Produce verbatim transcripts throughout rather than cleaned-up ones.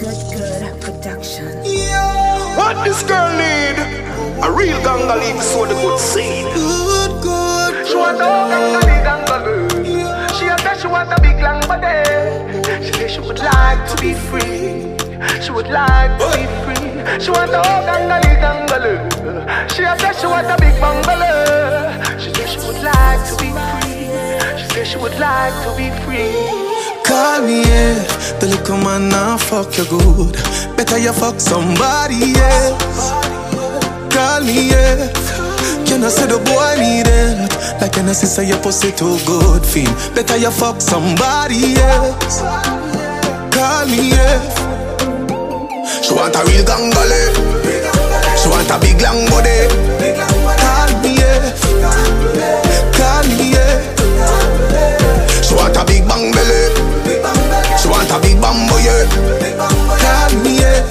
Good, good production. What this girl need? A real ganga leaf sow the good seed. Good, good. She want a ganga leaf, ganga girl. She a say she want a big long body. She say she would like to be free. She would like to be free. She want a ganga leaf, ganga girl. She a say she want a big bungalow. She say she would like to be free. She say she would like to be free. Call me, yeah. The little man now fuck you good. Better you fuck somebody else. Call me, yeah. Can I say the boy need it? Like can I say your pussy too good, feel? Better you fuck somebody else. Call me, yeah. She want a real gangale. She want a big long body. Call me, yeah. Call me, yeah. She want a big bang belly. She want a big bamboo, yeah. Call me, yeah.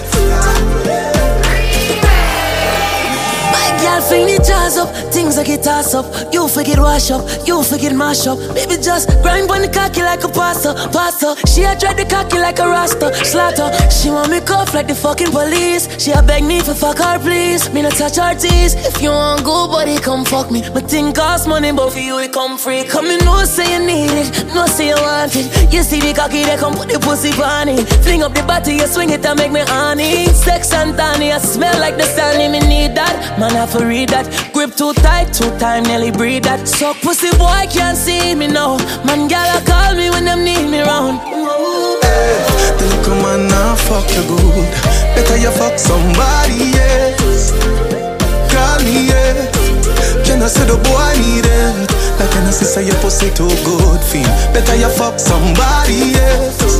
My girl fling the jazz up, things like it toss up. You forget wash up, you forget mash up. Baby just grind on the cocky like a pasta, pasta. She a dread the cocky like a rasta, slaughter. She want me cuff like the fucking police. She a beg me for fuck her please. Me not touch her teeth. If you want go buddy come fuck me. My thing cost money but for you it come free. Come in no say you need it, no say you want it. You see the cocky they come put the pussy on it. Fling up the body you swing it and make me honey. Sex and tiny I smell like the sun. Me need that, man I for read that. Grip too tight, two time nearly breathe that. So pussy boy can't see me now. Man gala call me when them need me round. Hey, the little man now fuck you good. Better you fuck somebody else. Call me, yeah. Can I say the boy need it? Like can I say your pussy too good, feel? Better you fuck somebody else.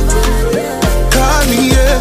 Call me, yeah.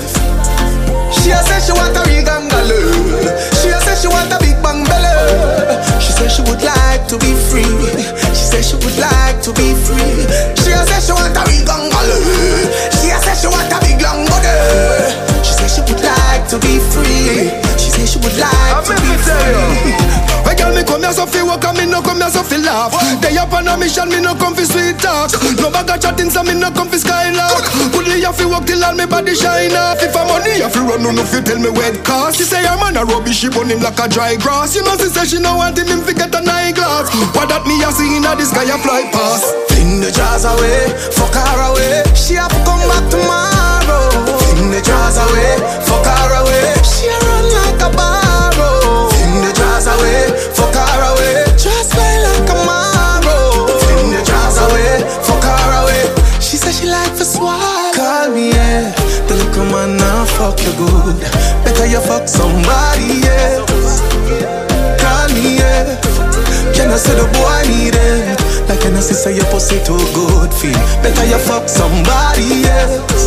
She a say she want a big bungalow. She a say she want a big bang belly. She say she would like to be free. She say she would like to be free. She a say she want a big bungalow. She a say she want a big long body. She say she would like to be free. She say she would like to be free. Why girl me come here so fi walk and me no come here so fi laugh. They up on a mission, me no come fi sweet talk. No bag of chatting so me no come fi skylark. Couldn't you fi walk till all me body shine off. If I'm money you fi run, no no fi tell me where it cost. She say her man a rubbish, she burn him like a dry grass. You know she say she no want him, him fi get an eyeglass. What that me a see inna the sky a fly past. Fling the jars away, fuck her away. She have to come back tomorrow. Fling the jars away, fuck her away. She a run like a barrow. Fling the jars away, fuck her away. Just play like a marrow. Fling the jars away, fuck her away. She said she like for swag. Call me, yeah. The little man now fuck you good. Better you fuck somebody else. Call me, yeah. Can I say the boy need it? Like can I say your pussy too good, feel? Better you fuck somebody else.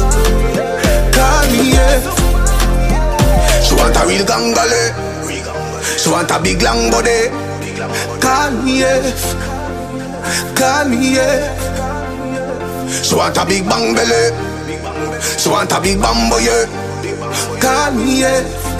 Call me, yeah. She want a real gangale. She want a big long body. Call me, yeah. Call me, yeah. She want a big bang belly. She want a big bamboo, yeah. Call me, yeah.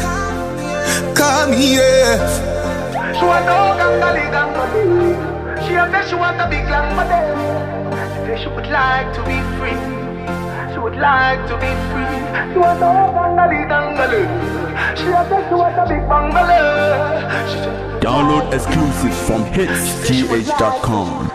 Call me, yeah. She want a gangale, gangale. She a say she want a big long body. She say she would like to be free. She would like to be free. She want a gangale, gangale. She a say she want a big bungalow. Download exclusives from hits g h dot com.